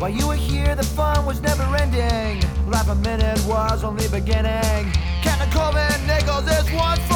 While you were here, the fun was never ending. Life a minute was only beginning. Captain Coleman Nichols is one for